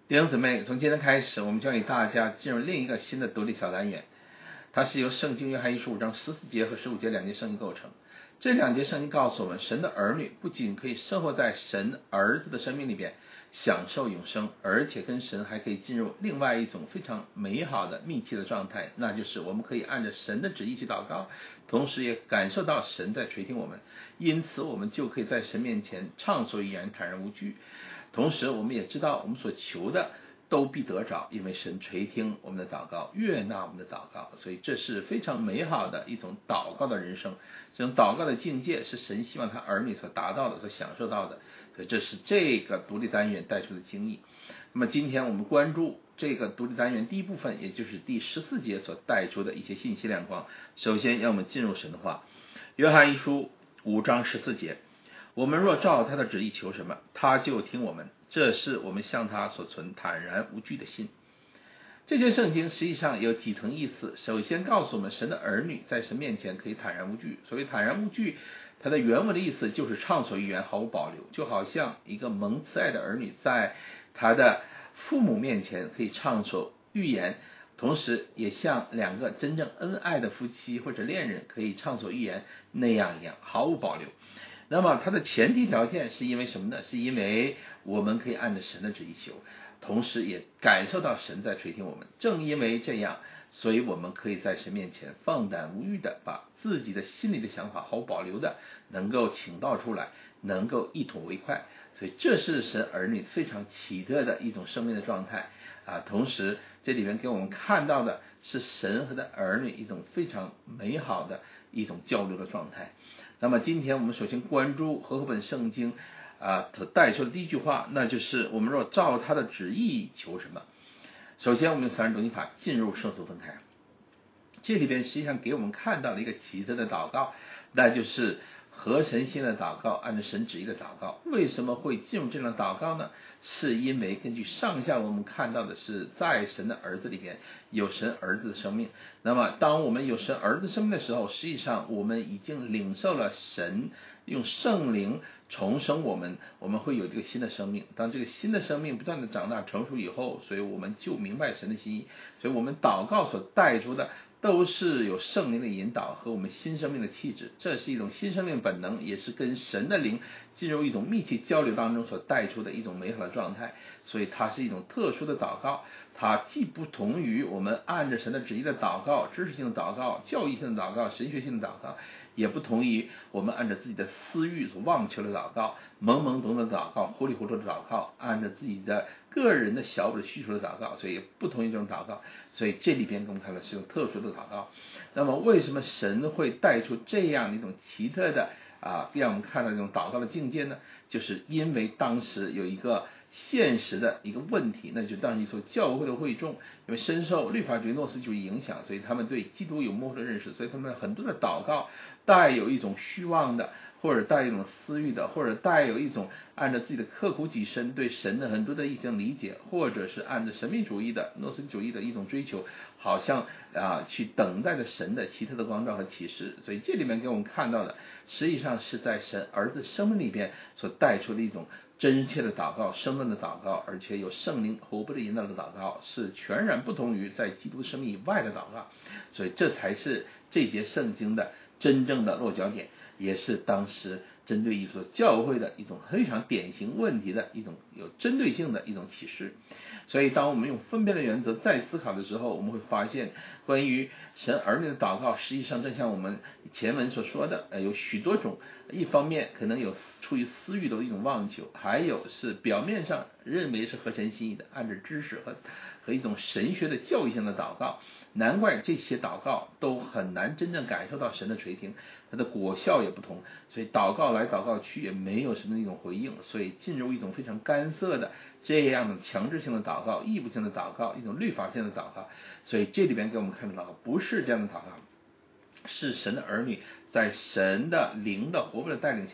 弟兄姊妹，从今天开始，我们将与大家进入另一个新的独立小单元，它是由圣经约翰一书5章14节和15节2节圣经构成。这2节圣经告诉我们，神的儿女不仅可以生活在神儿子的生命里边，享受永生，而且跟神还可以进入另外一种非常美好的密切的状态，那就是我们可以按着神的旨意去祷告，同时也感受到神在垂听我们，因此我们就可以在神面前畅所欲言，坦然无惧。同时我们也知道我们所求的都必得着，因为神垂听我们的祷告，悦纳我们的祷告，所以这是非常美好的一种祷告的人生。这种祷告的境界是神希望他儿女所达到的，所享受到的，所以这是这个独立单元带出的经义。那么今天我们关注这个独立单元第一部分，也就是第14节所带出的一些信息亮光。首先让我们进入神的话，约翰一书5章14节，我们若照他的旨意求什么，他就听我们，这是我们向他所存坦然无惧的心。这节圣经实际上有几层意思。首先告诉我们，神的儿女在神面前可以坦然无惧。所谓坦然无惧，它的原文的意思就是畅所欲言，毫无保留，就好像一个蒙慈爱的儿女在他的父母面前可以畅所欲言，同时也像两个真正恩爱的夫妻或者恋人可以畅所欲言那样一样，毫无保留。那么它的前提条件是因为什么呢？是因为我们可以按着神的旨意求，同时也感受到神在垂听我们。正因为这样，所以我们可以在神面前放胆无豫的把自己的心里的想法毫无保留的能够倾倒出来，能够一统为快。所以这是神儿女非常奇特的一种生命的状态啊。同时这里面给我们看到的是神和他儿女一种非常美好的一种交流的状态。那么今天我们首先关注和合本圣经所带出的第一句话，那就是我们若照他的旨意求什么。首先我们用三人读经法进入圣所分开，这里边实际上给我们看到了一个奇特的祷告，那就是合神心的祷告，按照神旨意的祷告。为什么会进入这样的祷告呢？是因为根据上下我们看到的是在神的儿子里边有神儿子的生命。那么当我们有神儿子生命的时候，实际上我们已经领受了神用圣灵重生我们会有这个新的生命。当这个新的生命不断的长大成熟以后，所以我们就明白神的心意。所以我们祷告所带出的都是有圣灵的引导和我们新生命的气质，这是一种新生命本能，也是跟神的灵进入一种密切交流当中所带出的一种美好的状态。所以它是一种特殊的祷告，它既不同于我们按着神的旨意的祷告，知识性的祷告，教义性的祷告，神学性的祷告，也不同于我们按照自己的私欲所妄求的祷告，懵懵懂懂的祷告，糊里糊涂的祷告，按照自己的个人的小我的需求的祷告，所以不同于这种祷告。所以这里边给我们看到是一种特殊的祷告。那么为什么神会带出这样的一种奇特的让我们看到这种祷告的境界呢？就是因为当时有一个现实的一个问题，那就当时说教会的会众因为深受律法主义诺斯主义影响，所以他们对基督有模糊的认识，所以他们很多的祷告带有一种虚妄的，或者带有一种私欲的，或者带有一种按照自己的刻苦己身对神的很多的一种理解，或者是按照神秘主义的诺斯主义的一种追求，好像去等待着神的奇特的光照和启示。所以这里面给我们看到的实际上是在神儿子生命里边所带出的一种真切的祷告，生动的祷告，而且有圣灵活泼的引导的祷告，是全然不同于在基督生命以外的祷告。所以这才是这节圣经的真正的落脚点，也是当时针对一所教会的一种非常典型问题的一种有针对性的一种启示。所以当我们用分辨的原则再思考的时候，我们会发现关于神儿女的祷告，实际上正像我们前文所说的有许多种，一方面可能有出于私欲的一种妄求，还有是表面上认为是合神心意的，按照知识和一种神学的教育性的祷告。难怪这些祷告都很难真正感受到神的垂听，它的果效也不同，所以祷告来祷告去也没有什么一种回应，所以进入一种非常干涩的这样的强制性的祷告，义务性的祷告，一种律法性的祷告。所以这里边给我们看到不是这样的祷告，是神的儿女在神的灵的活泼的带领下，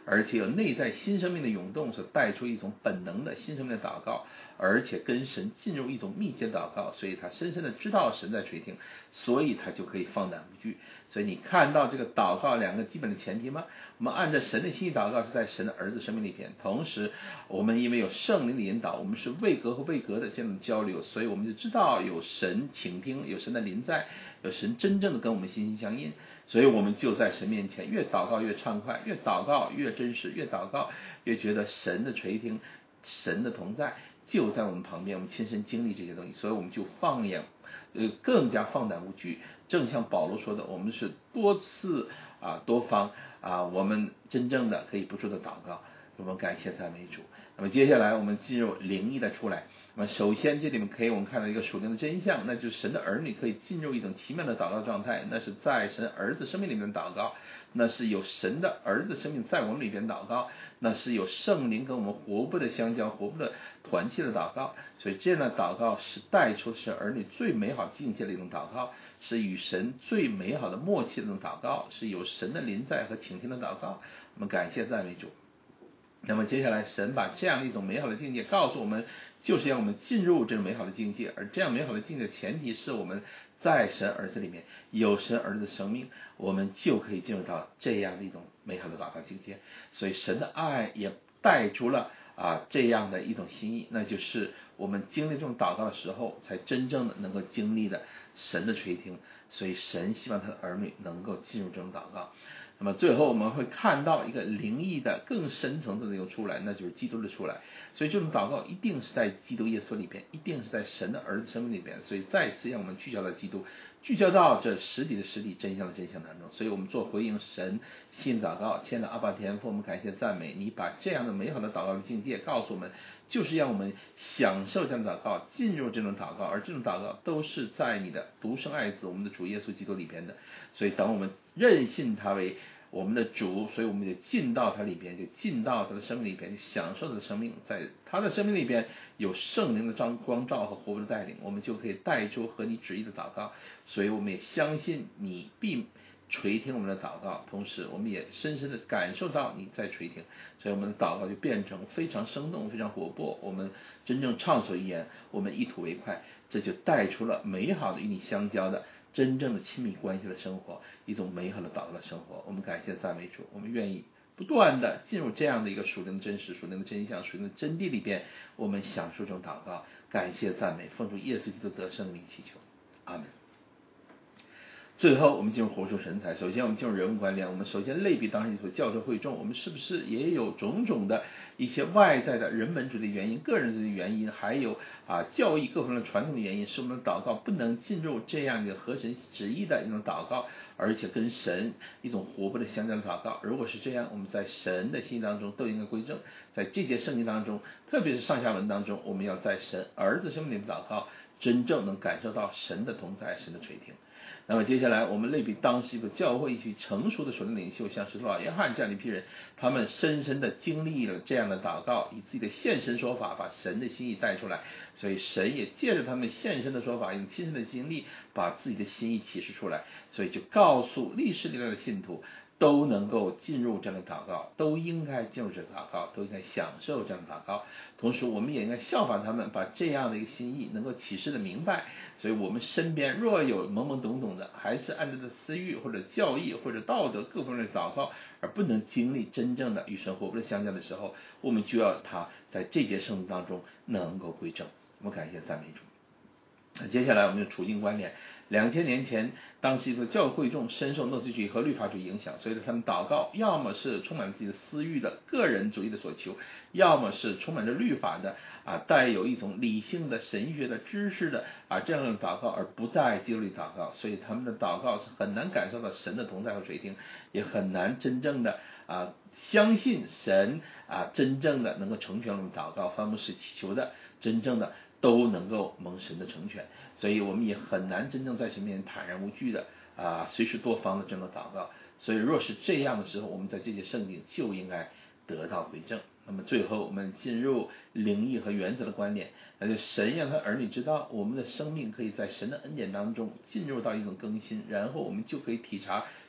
而且有内在新生命的涌动所带出一种本能的新生命的祷告，而且跟神进入一种密切祷告，所以他深深的知道神在垂听，所以他就可以放胆无惧。所以你看到这个祷告两个基本的前提吗？我们按照神的心意祷告是在神的儿子生命里边，同时我们因为有圣灵的引导，我们是位格和位格的这样的交流，所以我们就知道有神倾听，有神的临在，有神真正的跟我们心心相印，所以我们就在神面前越祷告越畅快，越祷告越真实，越祷告越觉得神的垂听，神的同在就在我们旁边，我们亲身经历这些东西，所以我们就更加放胆无惧。正像保罗说的，我们是多次多方我们真正的可以不住的祷告。我们感谢赞美主。那么接下来我们进入灵意的出来。那么首先这里面我们看到一个属灵的真相，那就是神的儿女可以进入一种奇妙的祷告状态，那是在神儿子生命里面祷告，那是有神的儿子生命在我们里边祷告，那是有圣灵跟我们活泼的相交，活泼的团契的祷告。所以这样的祷告是带出神儿女最美好境界的一种祷告，是与神最美好的默契的一种祷告，是有神的临在和倾听的祷告。我们感谢赞美主。那么接下来神把这样一种美好的境界告诉我们，就是让我们进入这种美好的境界，而这样美好的境界的前提是我们在神儿子里面有神儿子的生命，我们就可以进入到这样的一种美好的祷告境界。所以神的爱也带出了这样的一种心意，那就是我们经历这种祷告的时候才真正的能够经历的神的垂听，所以神希望他的儿女能够进入这种祷告。那么最后我们会看到一个灵异的更深层次的一个出来，那就是基督的出来。所以这种祷告一定是在基督耶稣里边，一定是在神的儿子生命里边。所以再次让我们聚焦到基督，聚焦到这实体的实体，真相的真相当中。所以我们做回应神信祷告，亲爱的阿爸天父，我们感谢赞美你，把这样的美好的祷告的境界告诉我们，就是让我们享受这样的祷告，进入这种祷告，而这种祷告都是在你的独生爱子我们的主耶稣基督里边的。所以当我们认信他为我们的主，所以我们就进到他里边，就进到他的生命里边，就享受他的生命，在他的生命里边有圣灵的光照和活泼的带领，我们就可以带出合你旨意的祷告。所以我们也相信你必垂听我们的祷告，同时我们也深深的感受到你在垂听，所以我们的祷告就变成非常生动，非常活泼，我们真正畅所欲言，我们一吐为快，这就带出了美好的与你相交的真正的亲密关系的生活，一种美好的祷告的生活。我们感谢赞美主，我们愿意不断的进入这样的一个属灵的真实、属灵的真相、属灵的真谛里边，我们享受这种祷告，感谢赞美，奉主耶稣基督得胜的名祈求，阿门。最后我们进入活出神采。首先我们进入人物关联，我们首先类比当时一所教会会众，我们是不是也有种种的一些外在的人本主义的原因、个人主义的原因，还有教义各方面的传统的原因，使我们的祷告不能进入这样一个合神旨意的一种祷告，而且跟神一种活泼的相交的祷告。如果是这样，我们在神的心意当中都应该归正。在这节圣经当中，特别是上下文当中，我们要在神儿子生命里的祷告，真正能感受到神的同在、神的垂听。那么接下来我们类比当时一个教会一群成熟的属灵领袖，像使徒老约翰这样的一批人，他们深深的经历了这样的祷告，以自己的现身说法把神的心意带出来，所以神也借着他们现身的说法，用亲身的经历把自己的心意启示出来，所以就告诉历世历代的信徒都能够进入这样的祷告，都应该进入这个祷告，都应该享受这样的祷告。同时我们也应该效法他们，把这样的一个心意能够启示的明白。所以我们身边若有懵懵懂懂的，还是按照的私欲或者教义或者道德各方面的祷告，而不能经历真正的与神活泼的相交的时候，我们就要他在这节圣经当中能够归正。我们感谢赞美主。接下来我们就处境关联。2000年前，当时一个教会众深受诺斯主义和律法主义影响，所以他们祷告要么是充满自己的私欲的个人主义的所求，要么是充满着律法的带有一种理性的神学的知识的这样的祷告，而不在基督里祷告。所以他们的祷告是很难感受到神的同在和垂听，也很难真正的相信神真正的能够成全我们祷告，凡我们所祈求的真正的都能够蒙神的成全。所以我们也很难真正在神面前坦然无惧的随时多方的这种祷告。所以若是这样的时候，我们在这些圣经就应该得到归正。那么最后我们进入灵意和原则的观点，那就神让他儿女知道我们的生命可以在神的恩典当中进入到一种更新，然后我们就可以体察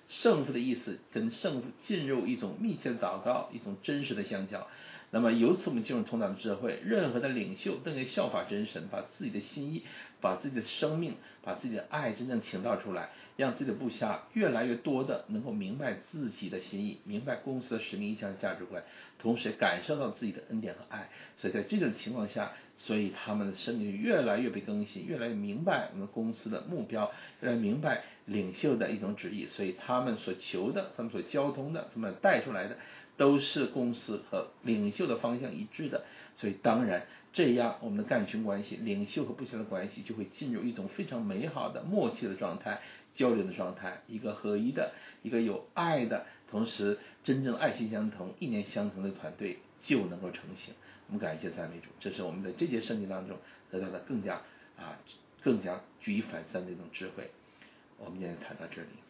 圣父的意思跟圣父进入一种密切的祷告，一种真实的相交。那么由此我们进入同等的智慧，任何的领袖都可以效法真神，把自己的心意，把自己的生命，把自己的爱真正倾倒出来，让自己的部下越来越多的能够明白自己的心意，明白公司的使命意向价值观，同时感受到自己的恩典和爱。所以在这种情况下，所以他们的生命越来越被更新，越来越明白我们公司的目标，越来越明白领袖的一种旨意，所以他们所求的，他们所交通的，他们带出来的都是公司和领袖的方向一致的。所以当然这样我们的干群关系，领袖和部下的关系就会进入一种非常美好的默契的状态，交流的状态，一个合一的，一个有爱的，同时真正爱心相同、意念相同的团队就能够成型。我们感谢赞美主，这是我们在这节圣经当中得到的更加举一反三的一种智慧。我们今天谈到这里。